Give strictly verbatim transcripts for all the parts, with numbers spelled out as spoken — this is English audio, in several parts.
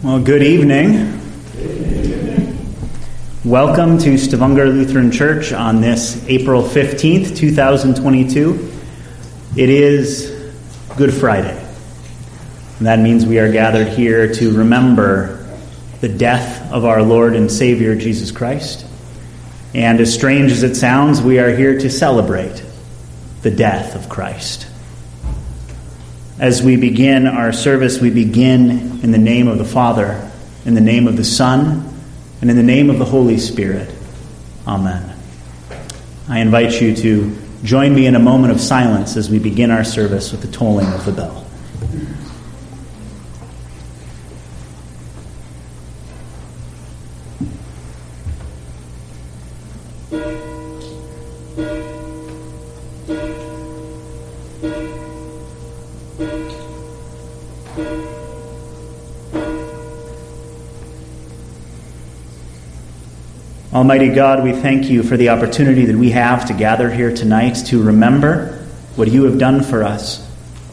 Well, good evening. Welcome to Stavanger Lutheran Church on this April fifteenth, twenty twenty-two. It is Good Friday. And that means we are gathered here to remember the death of our Lord and Savior, Jesus Christ. And as strange as it sounds, we are here to celebrate the death of Christ. As we begin our service, we begin in the name of the Father, in the name of the Son, and in the name of the Holy Spirit. Amen. I invite you to join me in a moment of silence as we begin our service with the tolling of the bell. Almighty God, we thank you for the opportunity that we have to gather here tonight to remember what you have done for us.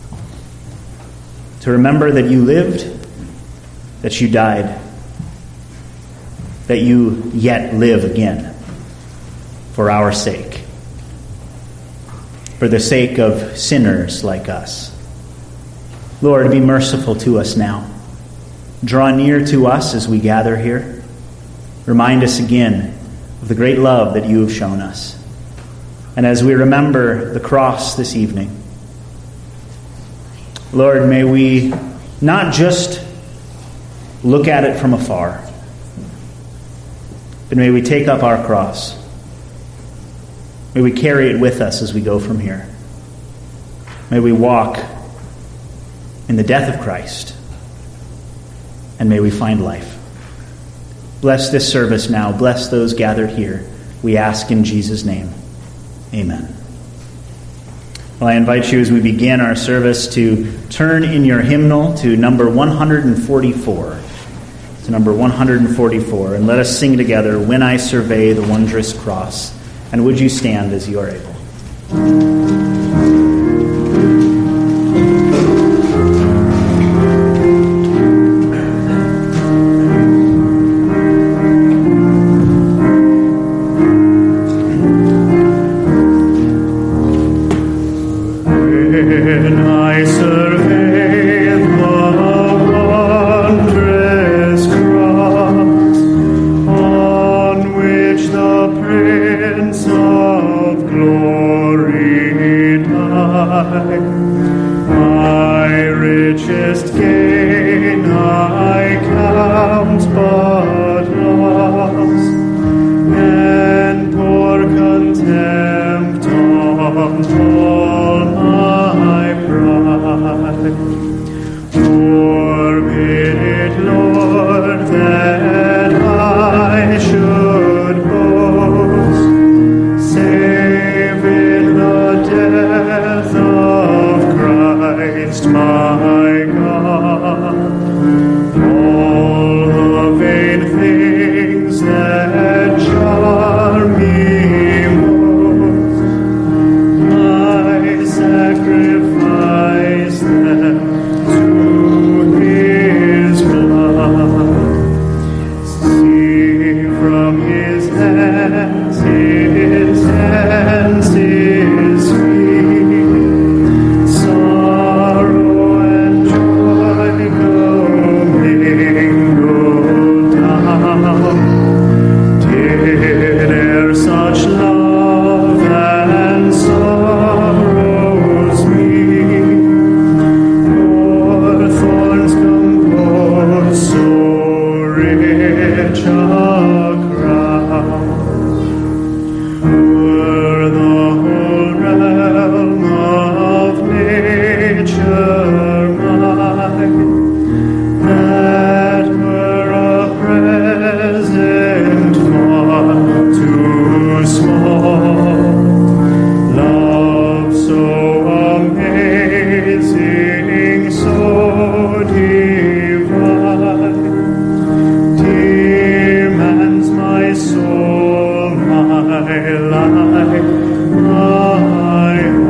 To remember that you lived, that you died, that you yet live again for our sake, for the sake of sinners like us. Lord, be merciful to us now. Draw near to us as we gather here. Remind us again of the great love that you have shown us. And as we remember the cross this evening, Lord, may we not just look at it from afar, but may we take up our cross. May we carry it with us as we go from here. May we walk in the death of Christ, and may we find life. Bless this service now. Bless those gathered here. We ask in Jesus' name. Amen. Well, I invite you as we begin our service to turn in your hymnal to number one forty-four. To number one forty-four. And let us sing together, When I Survey the Wondrous Cross. And would you stand as you are able?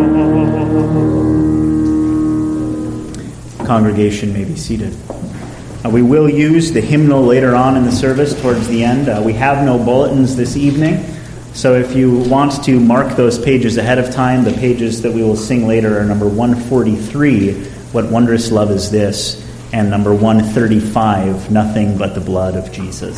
Congregation may be seated. Uh, we will use the hymnal later on in the service towards the end. Uh, we have no bulletins this evening, so if you want to mark those pages ahead of time, the pages that we will sing later are number one forty-three, What Wondrous Love Is This, and number one thirty-five, Nothing But the Blood of Jesus.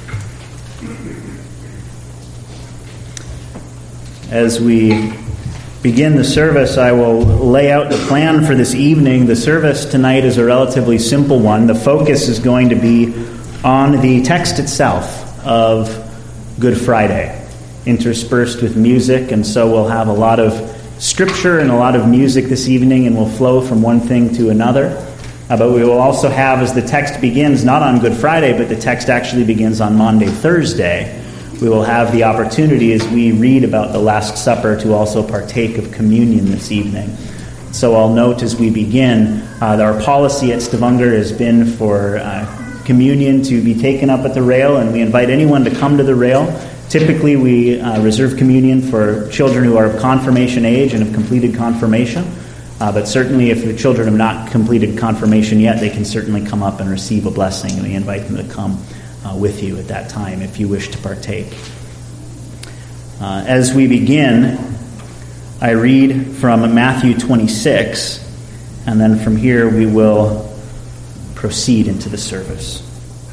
As we begin the service, I will lay out the plan for this evening. The service tonight is a relatively simple one. The focus is going to be on the text itself of Good Friday, interspersed with music, and so we'll have a lot of scripture and a lot of music this evening, and we'll flow from one thing to another. Uh, but we will also have, as the text begins, not on Good Friday, but the text actually begins on Maundy Thursday, we will have the opportunity as we read about the Last Supper to also partake of communion this evening. So I'll note as we begin, uh, that our policy at Stavanger has been for uh, communion to be taken up at the rail, and we invite anyone to come to the rail. Typically we uh, reserve communion for children who are of confirmation age and have completed confirmation, uh, but certainly if the children have not completed confirmation yet, they can certainly come up and receive a blessing, and we invite them to come Uh, with you at that time if you wish to partake. Uh, as we begin, I read from Matthew twenty-six, and then from here we will proceed into the service.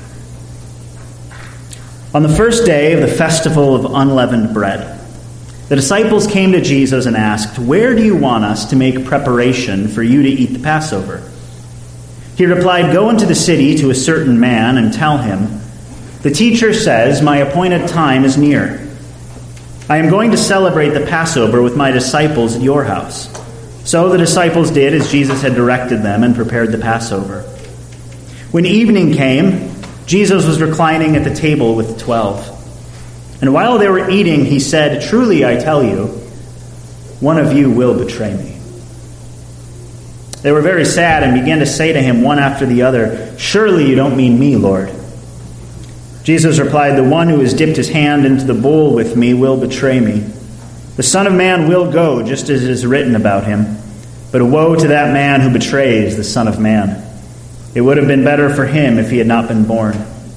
On the first day of the festival of unleavened bread, the disciples came to Jesus and asked, "Where do you want us to make preparation for you to eat the Passover?" He replied, "Go into the city to a certain man and tell him, 'The teacher says, my appointed time is near. I am going to celebrate the Passover with my disciples at your house.' So the disciples did as Jesus had directed them and prepared the Passover. When evening came, Jesus was reclining at the table with the twelve. And while they were eating, he said, 'Truly I tell you, one of you will betray me.' They were very sad and began to say to him one after the other, 'Surely you don't mean me, Lord.' Jesus replied, 'The one who has dipped his hand into the bowl with me will betray me. The Son of Man will go, just as it is written about him. But woe to that man who betrays the Son of Man. It would have been better for him if he had not been born.'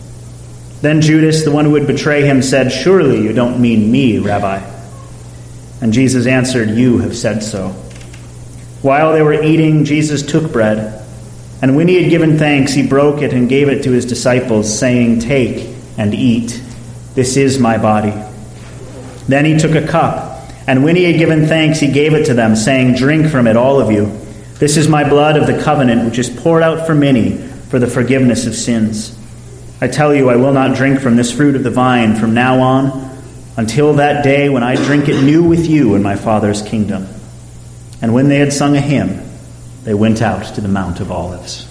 Then Judas, the one who would betray him, said, 'Surely you don't mean me, Rabbi.' And Jesus answered, 'You have said so.' While they were eating, Jesus took bread, and when he had given thanks, he broke it and gave it to his disciples, saying, 'Take and eat. This is my body.' Then he took a cup, and when he had given thanks, he gave it to them, saying, 'Drink from it, all of you. This is my blood of the covenant, which is poured out for many for the forgiveness of sins. I tell you, I will not drink from this fruit of the vine from now on until that day when I drink it new with you in my Father's kingdom.' And when they had sung a hymn, they went out to the Mount of Olives."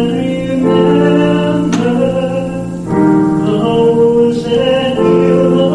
Remember those that you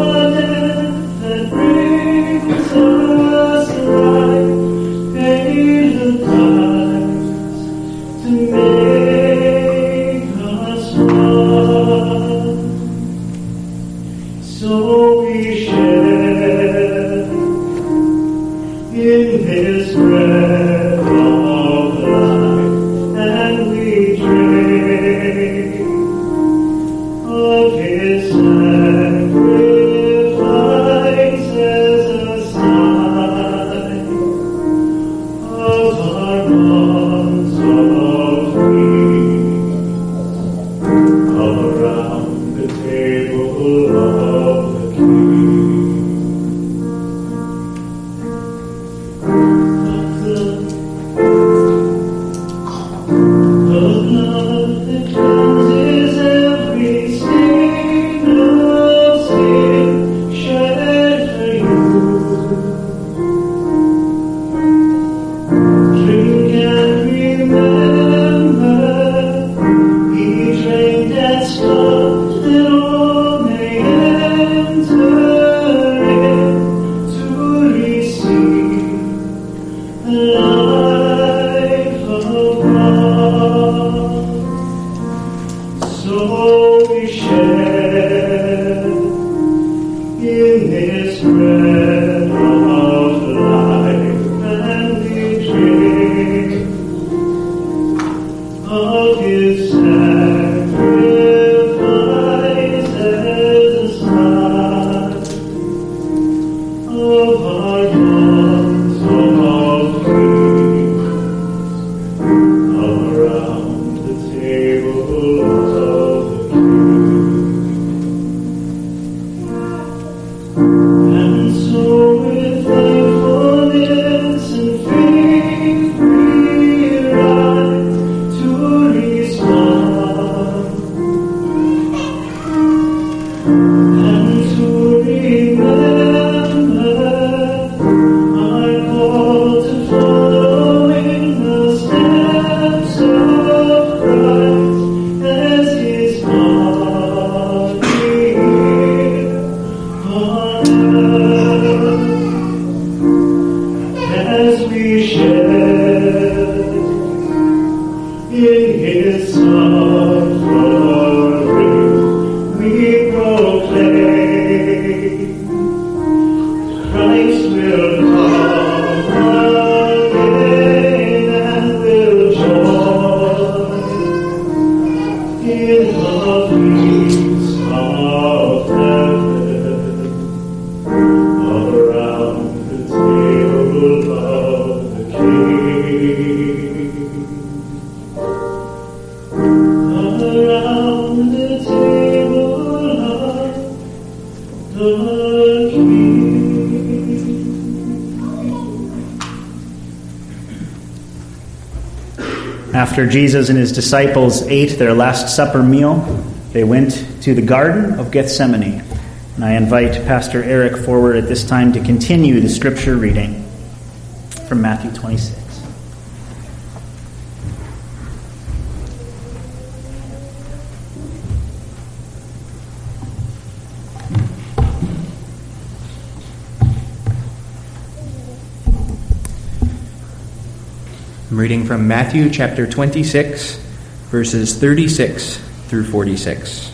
around the table of the King. After Jesus and his disciples ate their Last Supper meal, they went to the Garden of Gethsemane. And I invite Pastor Eric forward at this time to continue the scripture reading from Matthew twenty-six. I'm reading from Matthew chapter twenty-six, verses thirty-six through forty-six.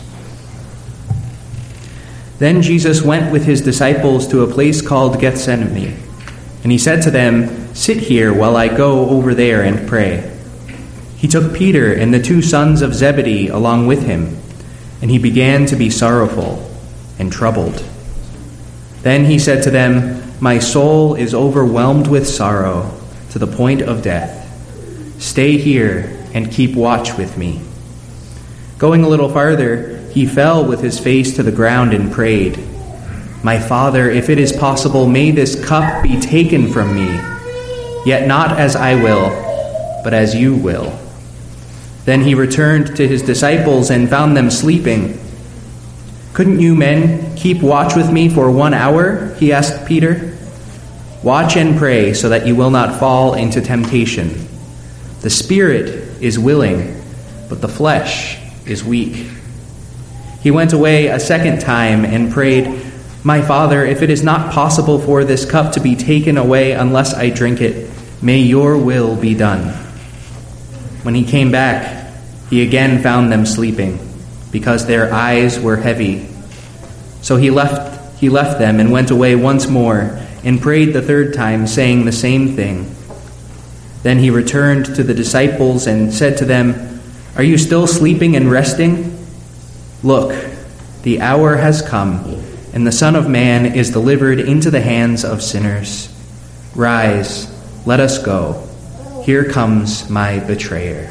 Then Jesus went with his disciples to a place called Gethsemane, and he said to them, "Sit here while I go over there and pray." He took Peter and the two sons of Zebedee along with him, and he began to be sorrowful and troubled. Then he said to them, "My soul is overwhelmed with sorrow to the point of death. Stay here and keep watch with me." Going a little farther, he fell with his face to the ground and prayed, "My Father, if it is possible, may this cup be taken from me. Yet not as I will, but as you will." Then he returned to his disciples and found them sleeping. "Couldn't you men keep watch with me for one hour?" he asked Peter. "Watch and pray so that you will not fall into temptation. The spirit is willing, but the flesh is weak." He went away a second time and prayed, "My Father, if it is not possible for this cup to be taken away unless I drink it, may your will be done." When he came back, he again found them sleeping, because their eyes were heavy. So he left, he left them and went away once more and prayed the third time, saying the same thing. Then he returned to the disciples and said to them, "Are you still sleeping and resting? Look, the hour has come, and the Son of Man is delivered into the hands of sinners. Rise, let us go. Here comes my betrayer."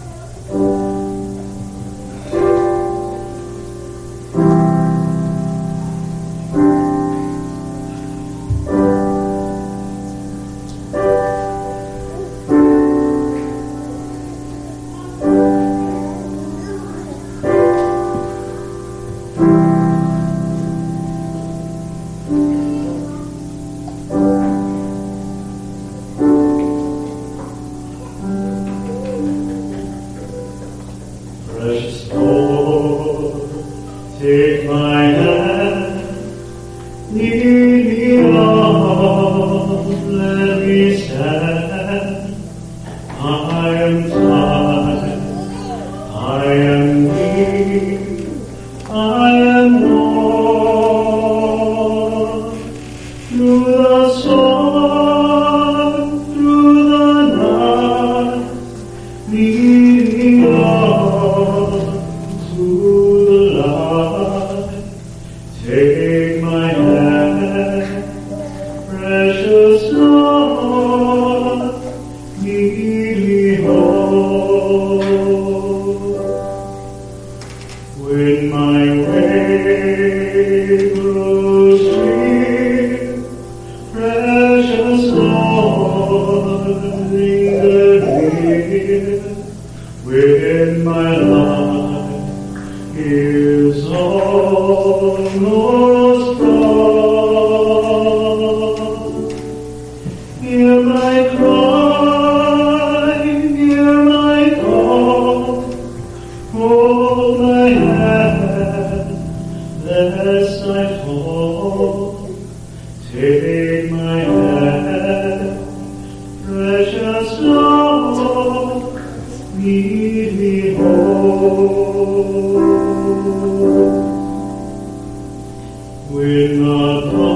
Precious Lord, take my hand, lead me on, let me stand. I am tired, I am weak, I am worn. Through the storm, through the night, lead me on to the light. Take my hand, precious Lord, lead me home. When my way grows drear, precious Lord, linger near. When my life is almost gone, hear my cry, hear my call, hold my hand, lest I fall. Take my hand, precious Lord, lead me home. When the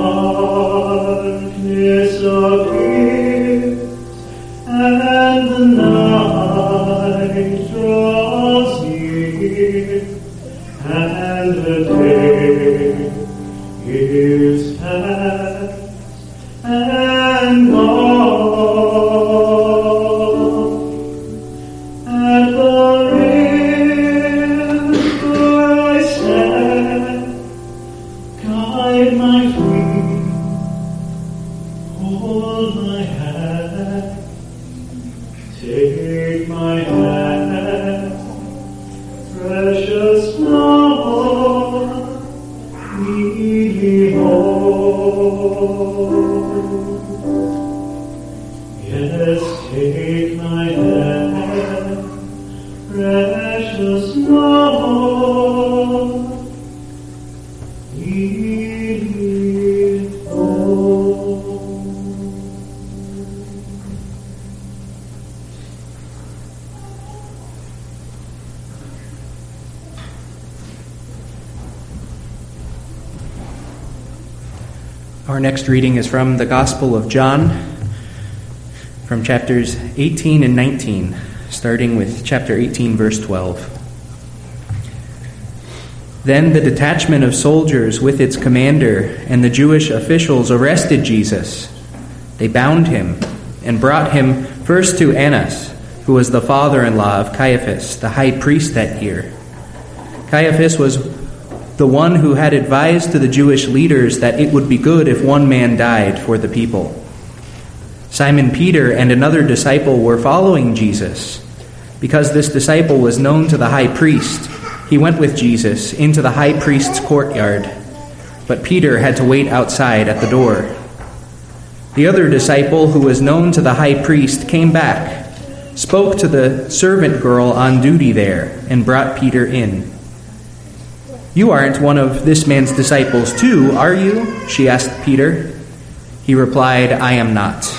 darkness appears and the night draws near, and the day is past and gone, take my hand, precious Lord, lead me home. Yes, take my hand, precious Lord, lead me home. Our next reading is from the Gospel of John, from chapters eighteen and nineteen, starting with chapter eighteen, verse twelve. Then the detachment of soldiers with its commander and the Jewish officials arrested Jesus. They bound him and brought him first to Annas, who was the father-in-law of Caiaphas, the high priest that year. Caiaphas was the one who had advised to the Jewish leaders that it would be good if one man died for the people. Simon Peter and another disciple were following Jesus. Because this disciple was known to the high priest, he went with Jesus into the high priest's courtyard, but Peter had to wait outside at the door. The other disciple, who was known to the high priest, came back, spoke to the servant girl on duty there, and brought Peter in. "You aren't one of this man's disciples too, are you?" she asked Peter. He replied, "I am not."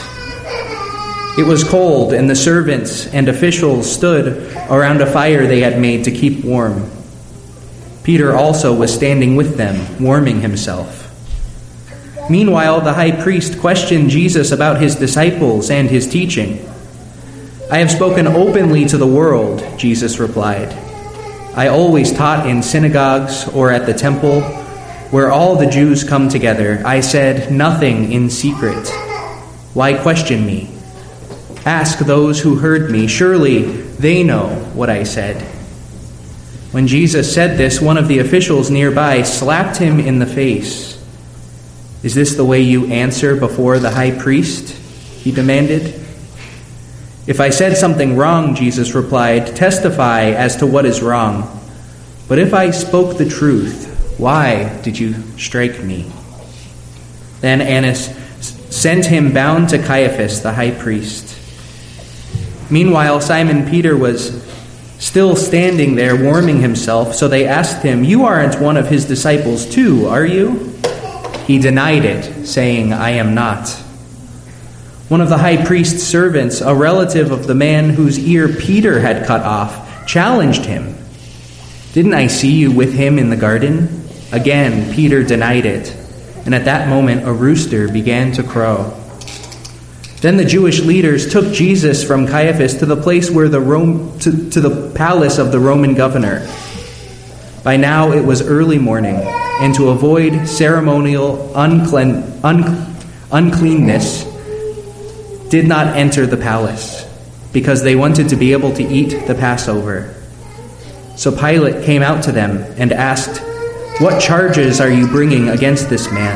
It was cold, and the servants and officials stood around a fire they had made to keep warm. Peter also was standing with them, warming himself. Meanwhile, the high priest questioned Jesus about his disciples and his teaching. "I have spoken openly to the world," Jesus replied. "I always taught in synagogues or at the temple, where all the Jews come together. I said nothing in secret. Why question me? Ask those who heard me. Surely they know what I said." When Jesus said this, one of the officials nearby slapped him in the face. "Is this the way you answer before the high priest?" he demanded. "If I said something wrong," Jesus replied, "testify as to what is wrong. But if I spoke the truth, why did you strike me?" Then Annas sent him bound to Caiaphas, the high priest. Meanwhile, Simon Peter was still standing there warming himself, so they asked him, "You aren't one of his disciples too, are you?" He denied it, saying, "I am not." One of the high priest's servants, a relative of the man whose ear Peter had cut off, challenged him. "Didn't I see you with him in the garden?" Again, Peter denied it, and at that moment a rooster began to crow. Then the Jewish leaders took Jesus from Caiaphas to the place where the Rome, to, to the palace of the Roman governor. By now it was early morning, and to avoid ceremonial unclean, un, uncleanness, did not enter the palace, because they wanted to be able to eat the Passover. So Pilate came out to them and asked, "What charges are you bringing against this man?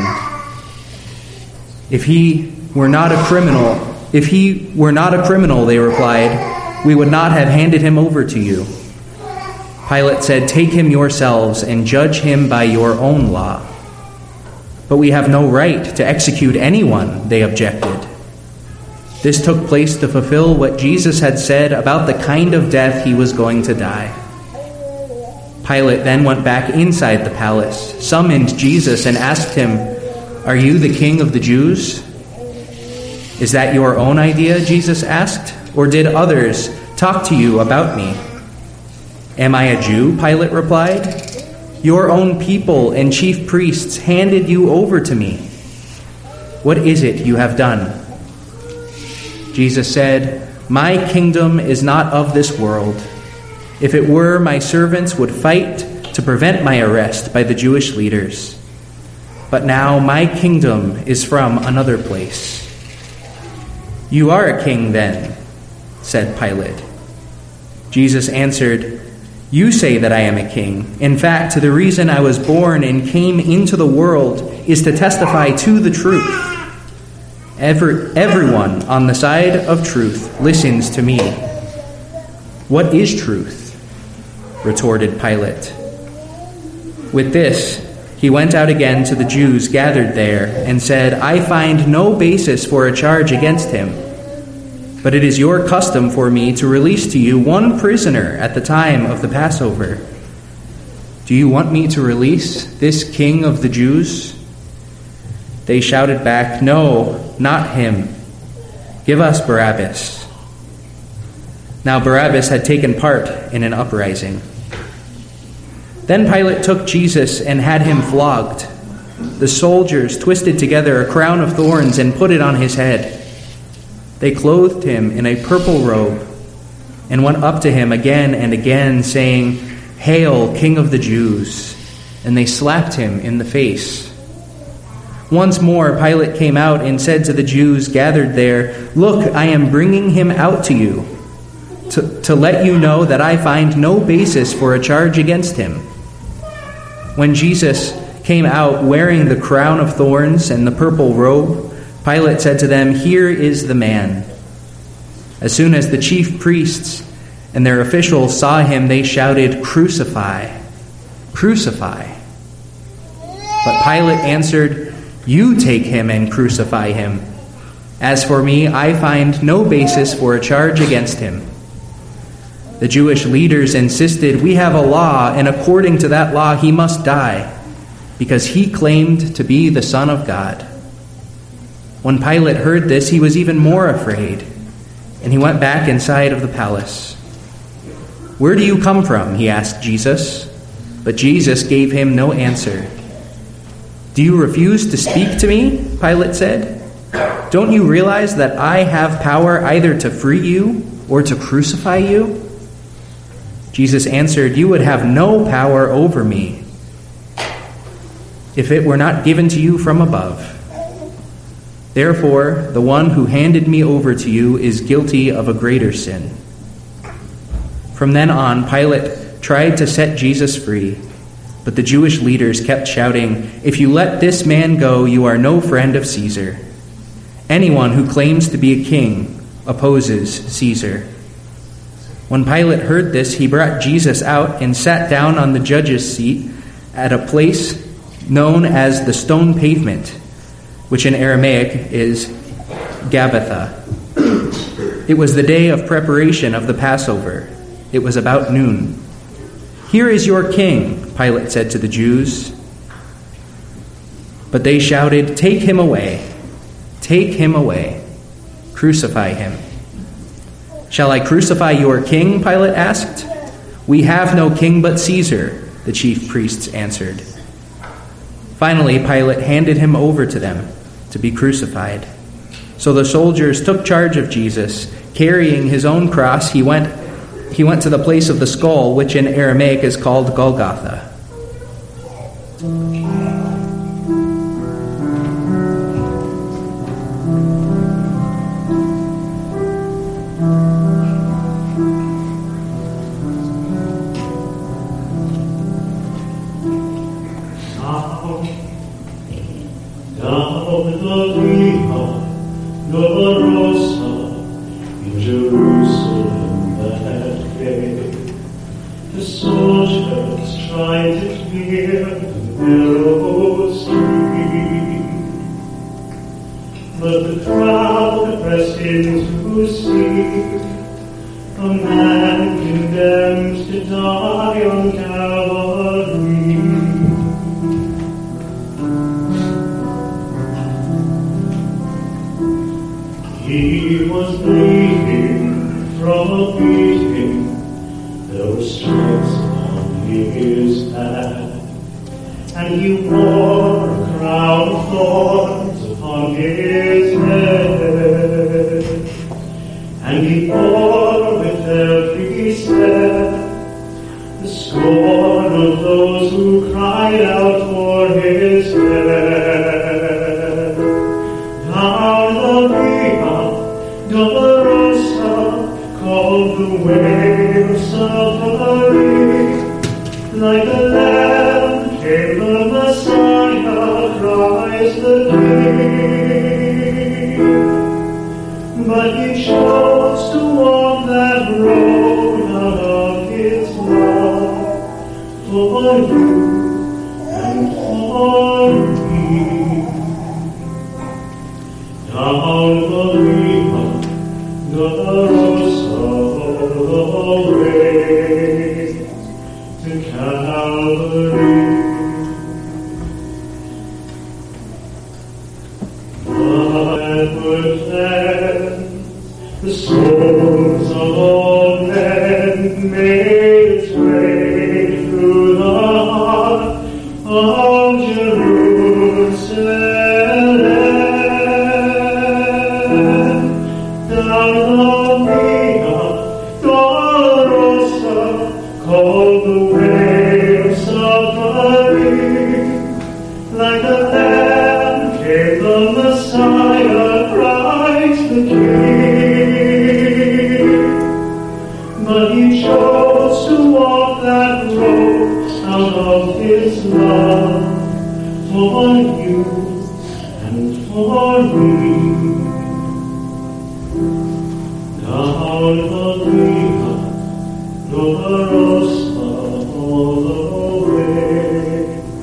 If he were not a criminal, if he were not a criminal," they replied, "we would not have handed him over to you." Pilate said, "Take him yourselves and judge him by your own law." "But we have no right to execute anyone," they objected. This took place to fulfill what Jesus had said about the kind of death he was going to die. Pilate then went back inside the palace, summoned Jesus, and asked him, "Are you the king of the Jews?" "Is that your own idea?" Jesus asked, "or did others talk to you about me?" "Am I a Jew?" Pilate replied. "Your own people and chief priests handed you over to me. What is it you have done?" Jesus said, "My kingdom is not of this world. If it were, my servants would fight to prevent my arrest by the Jewish leaders. But now my kingdom is from another place." "You are a king then," said Pilate. Jesus answered, "You say that I am a king. In fact, the reason I was born and came into the world is to testify to the truth. Every, everyone on the side of truth listens to me. "What is truth?" retorted Pilate. With this, he went out again to the Jews gathered there and said, "I find no basis for a charge against him. But it is your custom for me to release to you one prisoner at the time of the Passover. Do you want me to release this king of the Jews?" They shouted back, "No, not him. Give us Barabbas." Now Barabbas had taken part in an uprising. Then Pilate took Jesus and had him flogged. The soldiers twisted together a crown of thorns and put it on his head. They clothed him in a purple robe and went up to him again and again, saying, "Hail, King of the Jews!" And they slapped him in the face. Once more Pilate came out and said to the Jews gathered there, "Look, I am bringing him out to you, to, to let you know that I find no basis for a charge against him." When Jesus came out wearing the crown of thorns and the purple robe, Pilate said to them, "Here is the man." As soon as the chief priests and their officials saw him, they shouted, "Crucify! Crucify!" But Pilate answered, "You take him and crucify him. As for me, I find no basis for a charge against him." The Jewish leaders insisted, "We have a law, and according to that law he must die, because he claimed to be the Son of God." When Pilate heard this, he was even more afraid, and he went back inside of the palace. "Where do you come from?" he asked Jesus. But Jesus gave him no answer. "Do you refuse to speak to me?" Pilate said. "Don't you realize that I have power either to free you or to crucify you?" Jesus answered, "You would have no power over me if it were not given to you from above. Therefore, the one who handed me over to you is guilty of a greater sin." From then on, Pilate tried to set Jesus free, but the Jewish leaders kept shouting, "If you let this man go, you are no friend of Caesar. Anyone who claims to be a king opposes Caesar." When Pilate heard this, he brought Jesus out and sat down on the judge's seat at a place known as the Stone Pavement, which in Aramaic is Gabbatha. It was the day of preparation of the Passover. It was about noon. "Here is your king," Pilate said to the Jews. But they shouted, "Take him away! Take him away! Crucify him!" "Shall I crucify your king?" Pilate asked. "We have no king but Caesar," the chief priests answered. Finally, Pilate handed him over to them to be crucified. So the soldiers took charge of Jesus. Carrying his own cross, he went, he went to the place of the skull, which in Aramaic is called Golgotha. But he chose to walk that road of for you and for me. Down the river, the rose of the way to Calvary. Onward then, the souls of all men made its way through the heart of Jerusalem. Down the Via Dolorosa, called the way of suffering, like a lamb came the Messiah, Christ the King. But he chose to walk that road out of his love for you and for me. Down the Via Dolorosa all the way.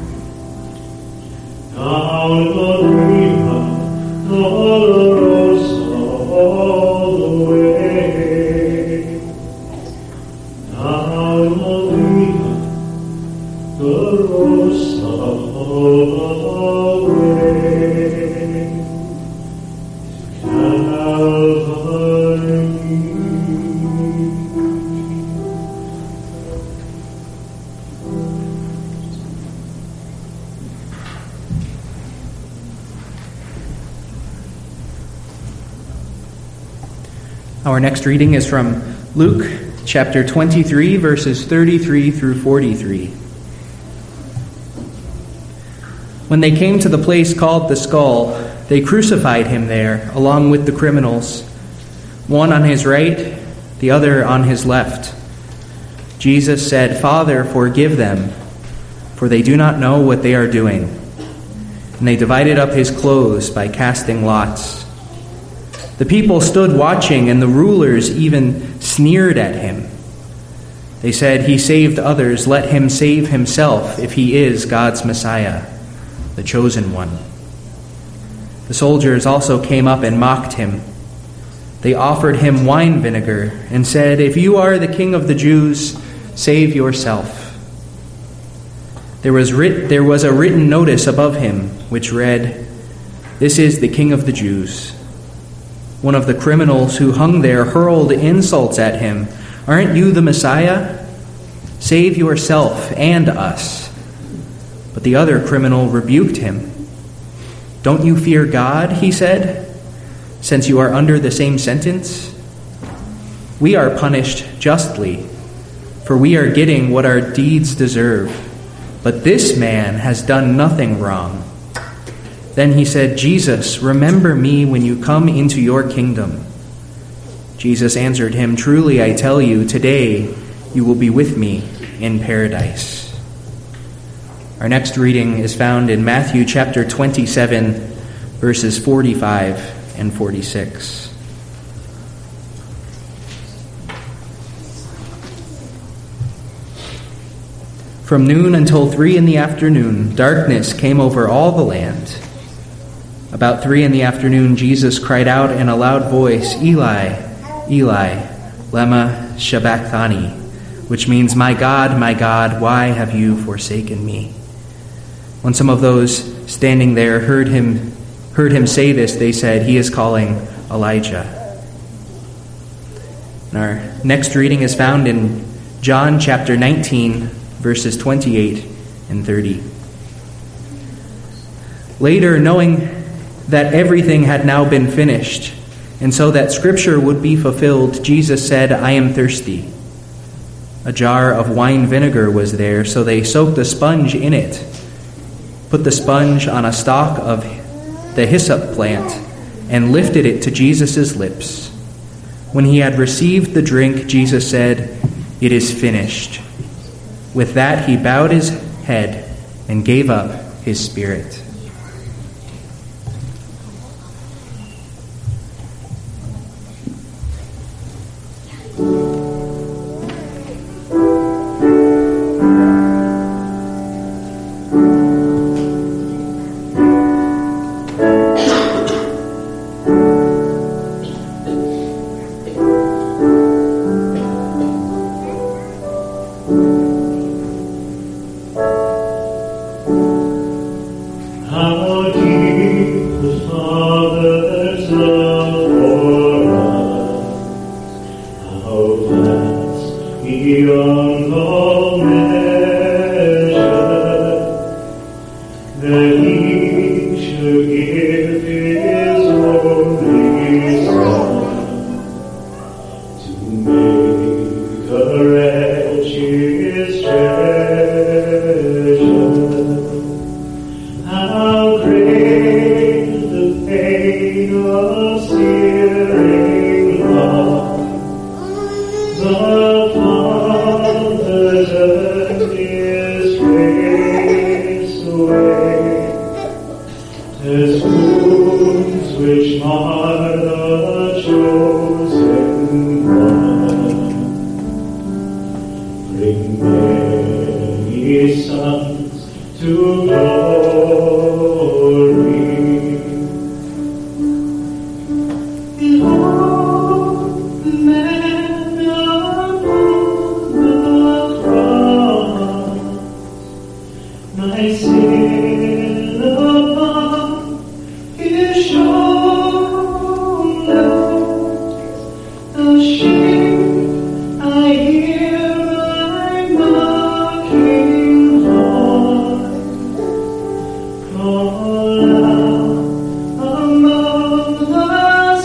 Down the Via Dolorosa all the way. Down the Via Dolorosa all the way. Calvary. Our next reading is from Luke chapter twenty-three, verses thirty-three through forty-three. When they came to the place called the Skull, they crucified him there, along with the criminals, one on his right, the other on his left. Jesus said, "Father, forgive them, for they do not know what they are doing." And they divided up his clothes by casting lots. The people stood watching, and the rulers even sneered at him. They said, "He saved others, let him save himself if he is God's Messiah, the chosen one." The soldiers also came up and mocked him. They offered him wine vinegar and said, "If you are the king of the Jews, save yourself." There was, writ- there was a written notice above him which read, "This is the King of the Jews." One of the criminals who hung there hurled insults at him. "Aren't you the Messiah? Save yourself and us." But the other criminal rebuked him. "Don't you fear God," he said, "since you are under the same sentence? We are punished justly, for we are getting what our deeds deserve. But this man has done nothing wrong." Then he said, "Jesus, remember me when you come into your kingdom." Jesus answered him, "Truly I tell you, today you will be with me in paradise." Our next reading is found in Matthew chapter twenty-seven, verses forty-five and forty-six. From noon until three in the afternoon, darkness came over all the land. About three in the afternoon, Jesus cried out in a loud voice, "Eli, Eli, lema sabachthani," which means, "My God, my God, why have you forsaken me?" When some of those standing there heard him heard him say this, they said, "He is calling Elijah." And our next reading is found in John chapter nineteen, verses twenty-eight and thirty. Later, knowing that everything had now been finished, and so that Scripture would be fulfilled, Jesus said, "I am thirsty." A jar of wine vinegar was there, so they soaked a sponge in it, put the sponge on a stalk of the hyssop plant, and lifted it to Jesus' lips. When he had received the drink, Jesus said, "It is finished." With that, he bowed his head and gave up his spirit. How deep the Father's love for us, how vast beyond all measure, that He should give His only Son to make a wretch His treasure. How great the pain of searing love! The Father turned His face away, as wounds which mar the chosen one bring many sons to glory. Behold the man upon the cross, my sin upon His shoulder, the shame I hear my mocking heart call out among the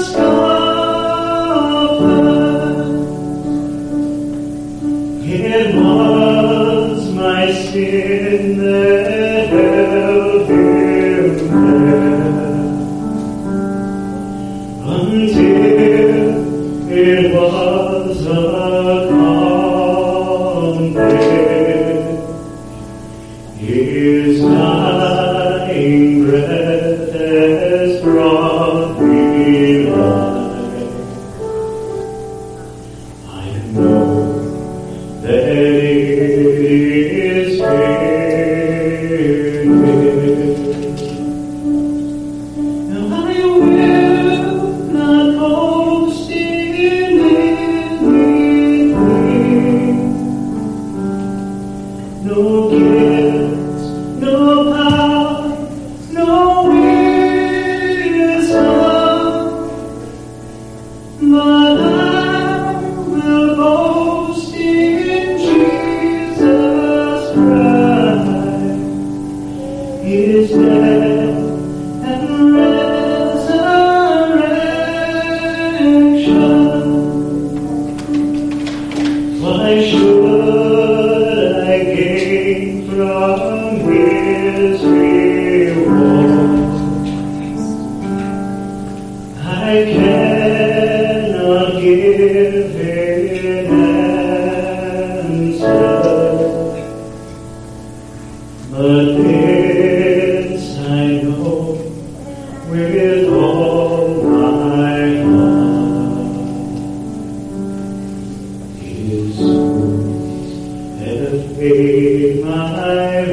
scoffers. It was my sin that held Him there, until it was accomplished. His dying breath has brought me life. I know that it is finished. Now I will not boast in anything, no gifts, no power, no wisdom, but I will boast in Jesus Christ, His death and resurrection. Why should I gain from His reward? I cannot give an answer, but this I know with all my heart: His wounds have paid my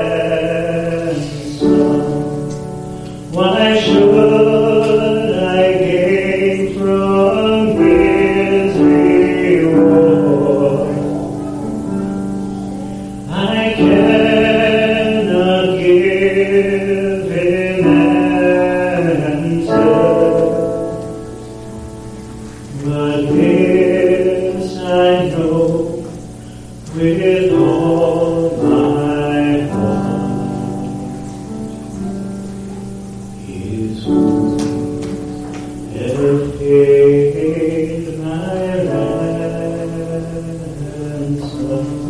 ransom. Why should I gain from His reward? I cannot give an answer, but this I know with all my heart: His wounds have paid my ransom.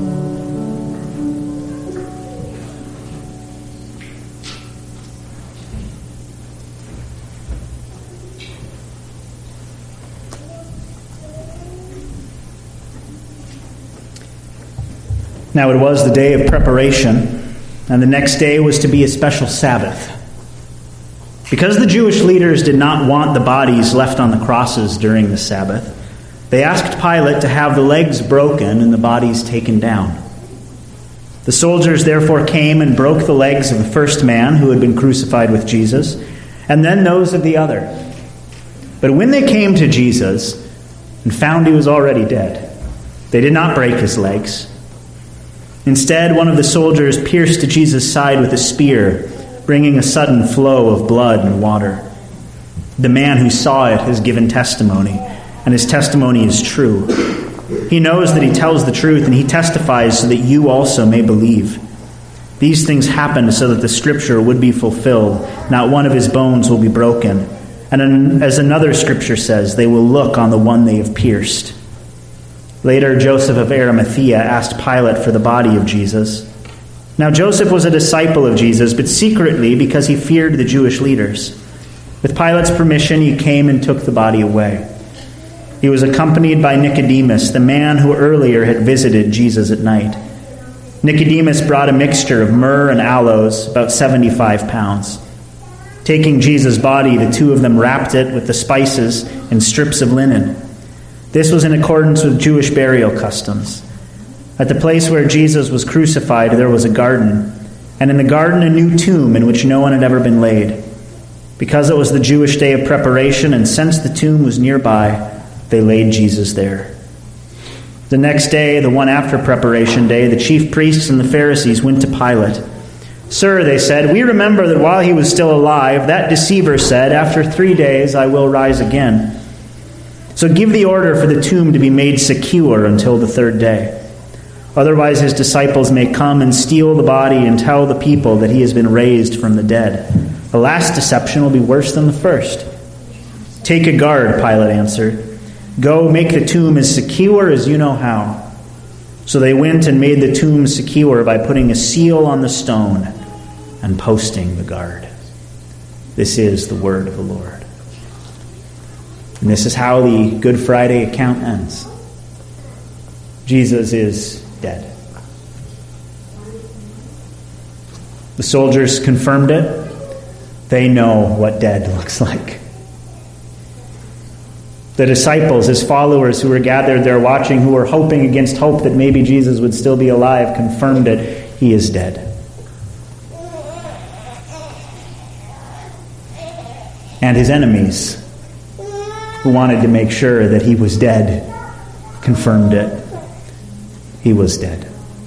Now it was the day of preparation, and the next day was to be a special Sabbath. Because the Jewish leaders did not want the bodies left on the crosses during the Sabbath, they asked Pilate to have the legs broken and the bodies taken down. The soldiers therefore came and broke the legs of the first man who had been crucified with Jesus, and then those of the other. But when they came to Jesus and found he was already dead, they did not break his legs. Instead, one of the soldiers pierced Jesus' side with a spear, bringing a sudden flow of blood and water. The man who saw it has given testimony, and his testimony is true. He knows that he tells the truth, and he testifies so that you also may believe. These things happened so that the scripture would be fulfilled. Not one of his bones will be broken. And as another scripture says, they will look on the one they have pierced. Later, Joseph of Arimathea asked Pilate for the body of Jesus. Now Joseph was a disciple of Jesus, but secretly because he feared the Jewish leaders. With Pilate's permission, he came and took the body away. He was accompanied by Nicodemus, the man who earlier had visited Jesus at night. Nicodemus brought a mixture of myrrh and aloes, about seventy-five pounds. Taking Jesus' body, the two of them wrapped it with the spices and strips of linen. This was in accordance with Jewish burial customs. At the place where Jesus was crucified, there was a garden, and in the garden a new tomb in which no one had ever been laid. Because it was the Jewish day of preparation, and since the tomb was nearby, they laid Jesus there. The next day, the one after preparation day, the chief priests and the Pharisees went to Pilate. "Sir," they said, "we remember that while he was still alive, that deceiver said, 'After three days I will rise again.' So give the order for the tomb to be made secure until the third day. Otherwise his disciples may come and steal the body and tell the people that he has been raised from the dead. The last deception will be worse than the first." "Take a guard," Pilate answered. "Go, make the tomb as secure as you know how." So they went and made the tomb secure by putting a seal on the stone and posting the guard. This is the word of the Lord. And this is how the Good Friday account ends. Jesus is dead. The soldiers confirmed it. They know what dead looks like. The disciples, his followers who were gathered there watching, who were hoping against hope that maybe Jesus would still be alive, confirmed it. He is dead. And his enemies, who wanted to make sure that he was dead, confirmed it. He was dead.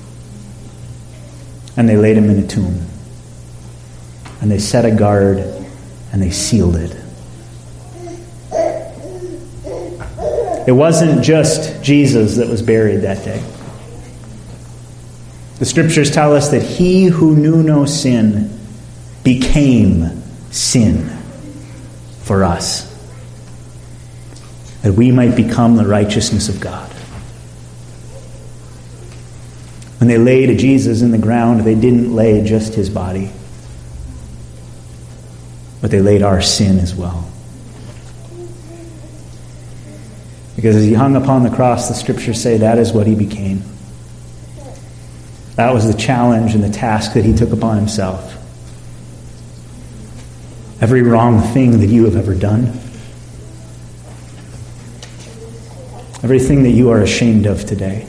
And they laid him in a tomb. And they set a guard and they sealed it. It wasn't just Jesus that was buried that day. The scriptures tell us that he who knew no sin became sin for us, that we might become the righteousness of God. When they laid Jesus in the ground, they didn't lay just his body, but they laid our sin as well. Because as he hung upon the cross, the scriptures say that is what he became. That was the challenge and the task that he took upon himself. Every wrong thing that you have ever done, everything that you are ashamed of today,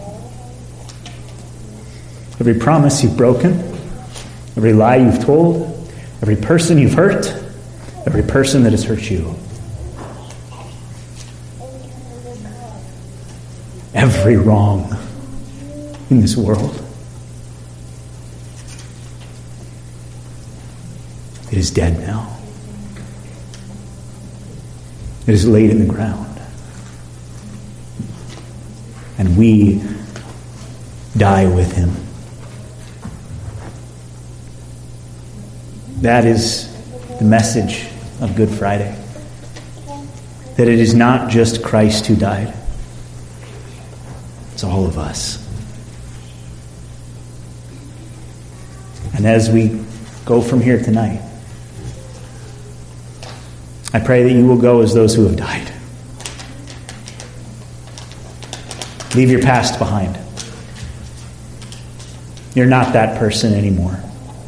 every promise you've broken, every lie you've told, every person you've hurt, every person that has hurt you, every wrong in this world, it is dead now. It is laid in the ground. And we die with him. That is the message of Good Friday. That it is not just Christ who died. It's all of us. And as we go from here tonight, I pray that you will go as those who have died. Leave your past behind. You're not that person anymore.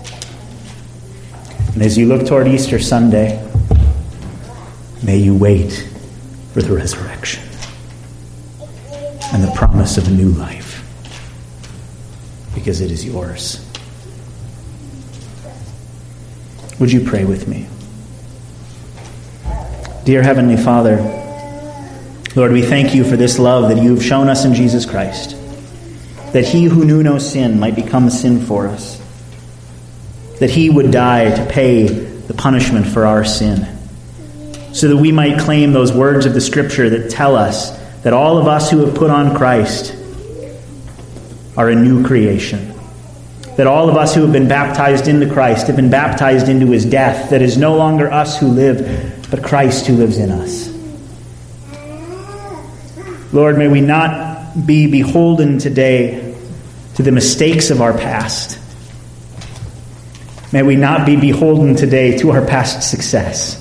And as you look toward Easter Sunday, may you wait for the resurrection and the promise of a new life, because it is yours. Would you pray with me? Dear Heavenly Father, Lord, we thank you for this love that you have shown us in Jesus Christ. that he who knew no sin might become a sin for us, that he would die to pay the punishment for our sin, so that we might claim those words of the Scripture that tell us that all of us who have put on Christ are a new creation, that all of us who have been baptized into Christ have been baptized into his death, that it is no longer us who live, but Christ who lives in us. Lord, may we not be beholden today to the mistakes of our past. May we not be beholden today to our past success.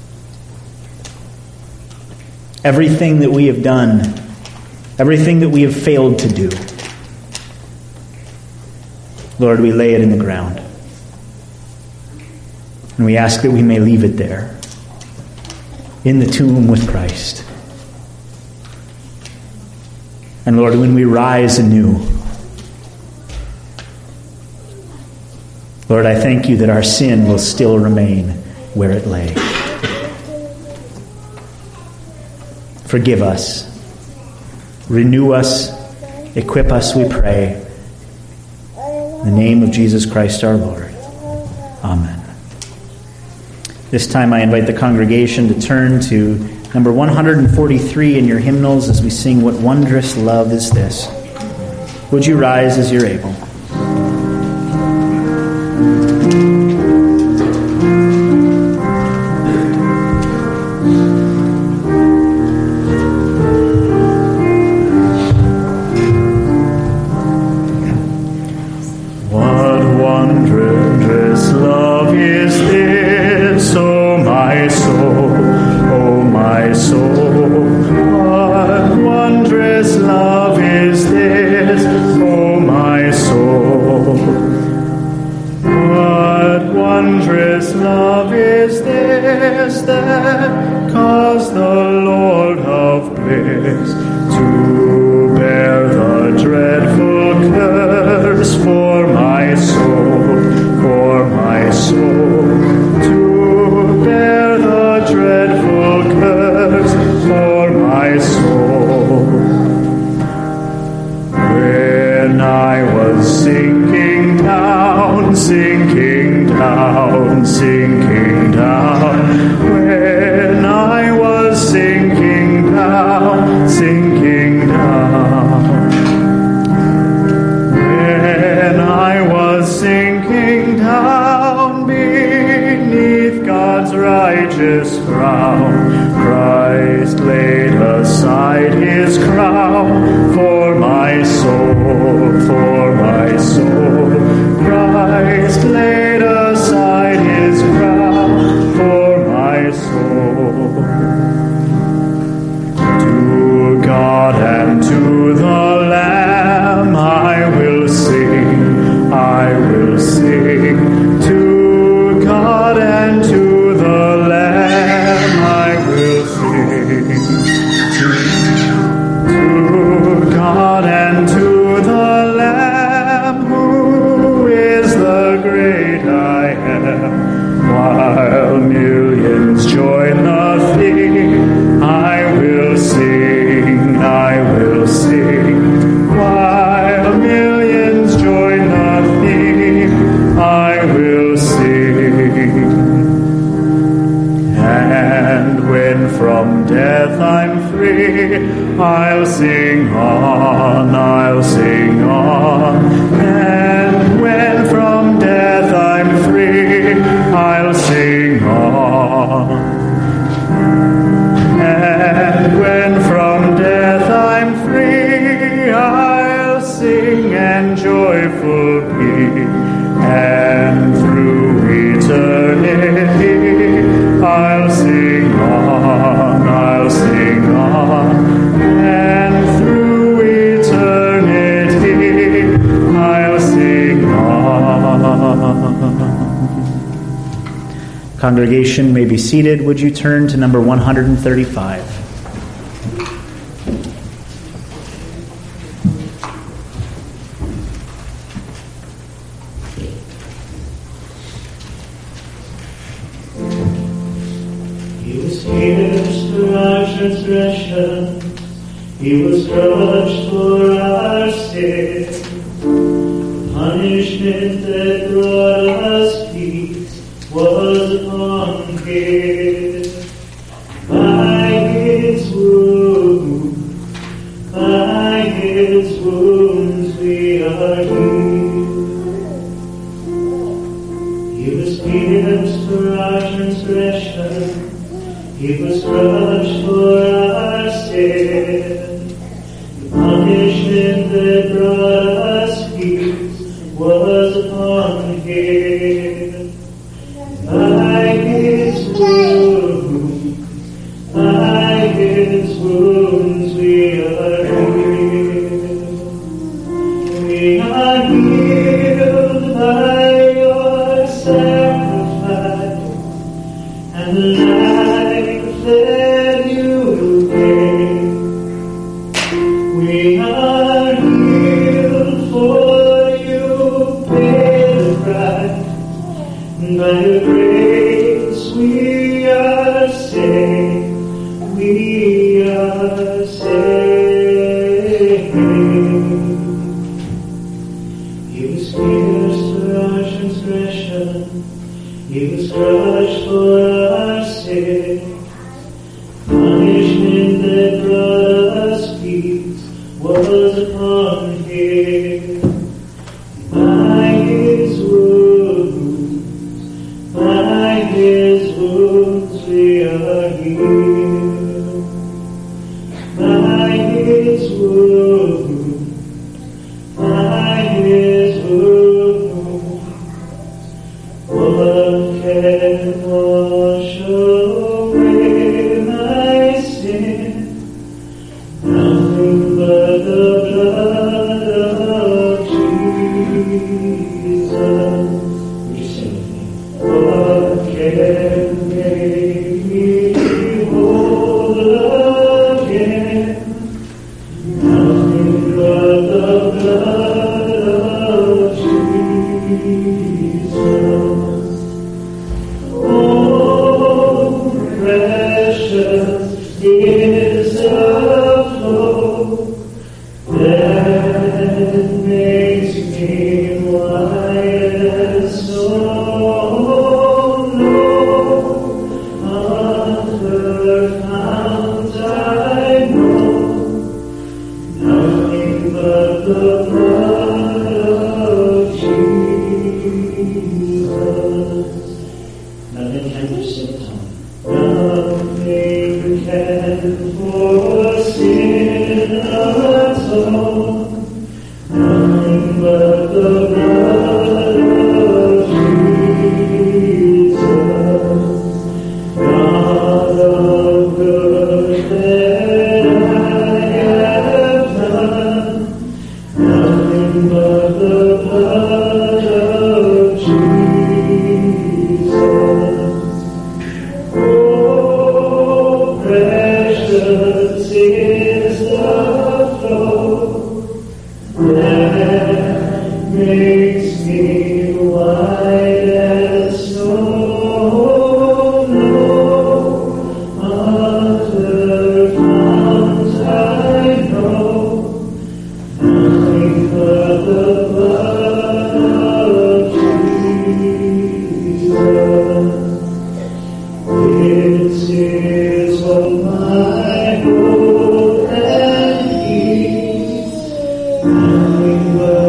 Everything that we have done, everything that we have failed to do, Lord, we lay it in the ground. And we ask that we may leave it there, in the tomb with Christ. And Lord, when we rise anew, Lord, I thank you that our sin will still remain where it lay. Forgive us. Renew us. Equip us, we pray. In the name of Jesus Christ our Lord. Amen. This time I invite the congregation to turn to number one forty-three in your hymnals as we sing What Wondrous Love Is This. Would you rise as you're able? I'll sing on, I'll sing on, and when from death I'm free, I'll sing on. And when from death I'm free, I'll sing and joyful be, and through eternity, I'll sing on, I'll sing on. And through eternity, I'll sing on. Congregation may be seated. Would you turn to number one thirty-five? He was pierced for our transgressions, He was crushed for our sin. Punishment that brought us peace was upon him. By his wounds, by his wounds we are healed. He was pierced for our transgression. He was crushed for our sin. The punishment that brought us peace was upon him. By his wounds, by his wounds we are healed. We are healed by your sacrifice and the life that you gave. We are healed for you paid the price. By your grace we are saved. We are saved. He was pierced for our transgression. He was crushed for our sin. Punishment that brought us peace was upon him. By his wounds, by his wounds we are healed. By his wounds, by his wounds, what can wash away my sin? Nothing but the blood of Jesus. Would you sing with me? What can make me whole again? Nothing but the blood of Jesus. Oh, precious is the flow that makes me white as snow. No other fount I know, nothing but the blood of Jesus. Nothing can forsake time. Nothing can for sin atone. Nothing but the blood of Jesus. God of good that I have done. Nothing but the blood of Jesus. Oh, precious is the flow that makes me white as snow. No other fount I know, nothing but the blood of Jesus. This is what my hope and peace, nothing but